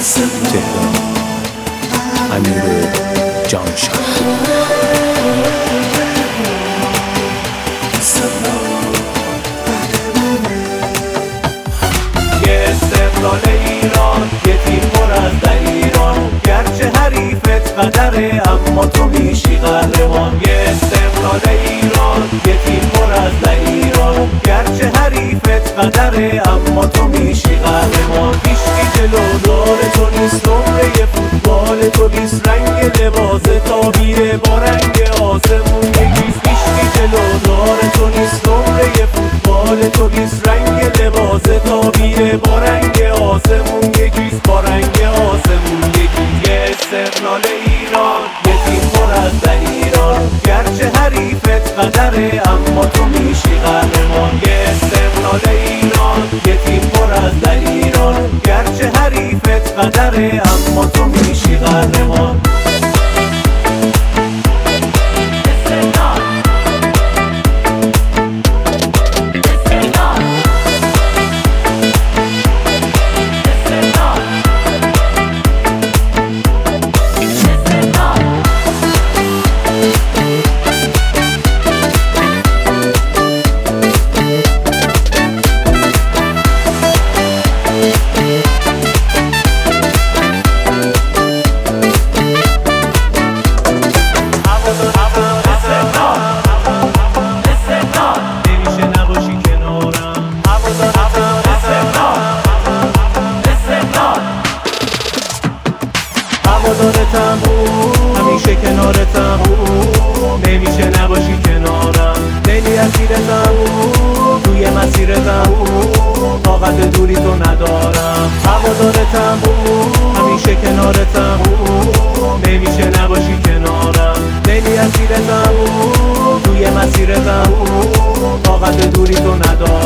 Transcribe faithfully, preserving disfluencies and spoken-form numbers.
تهران، امیر جانشاه. یه استقلال ایران، یه تیم پر از دلیران، گرچه حریفت قدره اما تو میشی قهرمان. یه استقلال ایران، یه تیم پر از دلیران، گرچه حریفت قدره اما تو میشی قهرمان. هیچکی جلو دار تو نیست، نمره فوتبال تو نیست، رنگ لباس تابیه با رنگ آسمون یکیست. هیچکی جلو دار تو نیست، نمره فوتبال تو نیست، رنگ لباس تابیه با رنگ آسمون یکیست، با رنگ آسمون یکیست. یه استقلال ایران، یه تیم پر از دلیران، گرچه حریفت قدره اما تو میشی قهرمان. یه استقلال ایران، یه تیم پر از دلیران، گرچه حریفت قدره اما تو میشی قهرمان. هوادارتم، همیشه کنارتم، نمیشه نباشی کنارم، لیلی اسیرتم، توی مسیرتم، طاقت دوری تو ندارم. هوادارتم، همیشه کنارتم، نمیشه نباشی کنارم، لیلی اسیرتم، توی مسیرتم، طاقت دوری تو ندارم.